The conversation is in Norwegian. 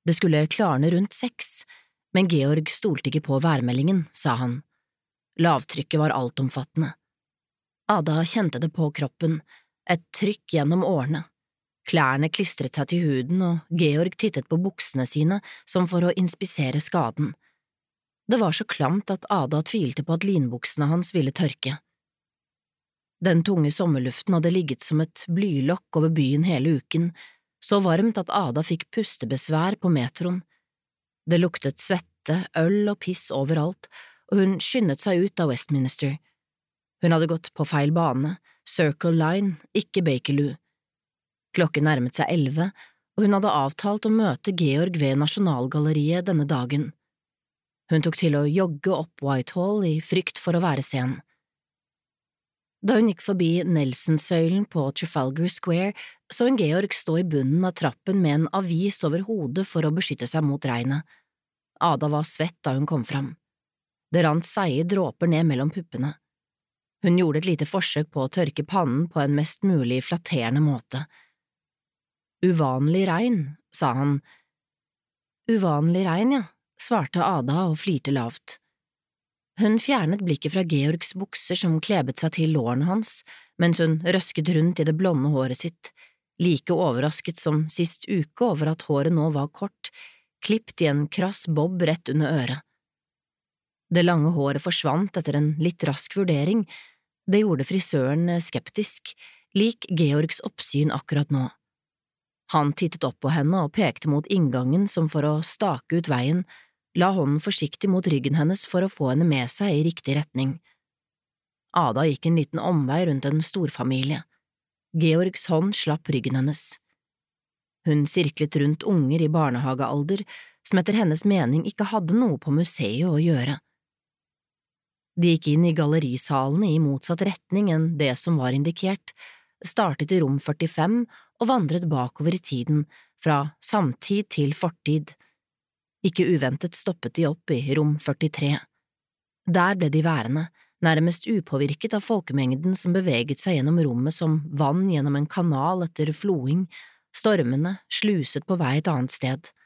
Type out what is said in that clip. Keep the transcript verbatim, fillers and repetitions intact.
Det skulle klarne rundt seks, men Georg stolte ikke på værmeldingen, sa han. Lavtrykket var altomfattende. Ada kjente det på kroppen, et trykk gjennom årene. Klærne klistret seg til huden, og Georg tittet på buksene sine som for å inspisere skaden. Det var så klamt at Ada tvilte på at linbuksene hans ville tørke. Den tunge sommerluften hadde ligget som et blylokk over byen hele uken, så varmt at Ada fikk pustebesvær på metroen. Det luktet svette, øl og piss overalt, og hun skyndet seg ut av Westminster. Hun hadde gått på feil bane, Circle Line, ikke Bakerloo. Klokken nærmet seg elleve, og hun hadde avtalt å møte Georg ved Nasjonalgalleriet denne dagen. Hun tok til å jogge opp Whitehall i frykt for å være sen. Da hun gikk forbi Nelson-søylen på Trafalgar Square, så hun Georg stå i bunnen av trappen med en avis over hodet for å beskytte seg mot regnet. Ada var svett da hun kom fram. Det rant seige dråper ned mellom puppene. Hun gjorde et lite forsøk på å tørke pannen på en mest mulig flatterende måte. Uvanlig regn, sa han. Uvanlig regn, ja, svarte Ada og flirte lavt. Hun fjernet blikket fra Georgs bukser som klebet seg til lårene hans, mens hun røsket rundt i det blonde håret sitt, like overrasket som sist uke over at håret nå var kort, klippt i en krass bob rett under øret. Det lange håret forsvant etter en litt rask vurdering, det gjorde frisøren skeptisk, lik Georgs oppsyn akkurat nå. Han tittet opp på henne og pekte mot inngangen som for å stake ut veien, la hånden forsiktig mot ryggen hennes for å få henne med seg i riktig retning. Ada gikk en liten omvei rundt en storfamilie. Georgs hånd slapp ryggen hennes. Hun sirklet rundt unger i barnehagealder, som etter hennes mening ikke hadde noe på museet å gjøre. De gikk inn i gallerisalene i motsatt retning enn det som var indikert, startet i rom førtifem og vandret bakover i tiden, fra samtid til fortid. Ikke uventet stoppet de opp i rom førtitre. Der ble de værende, nærmest upåvirket av folkemengden som beveget seg gjennom rommet som vann gjennom en kanal etter floing, stormende, sluset på vei et annet sted.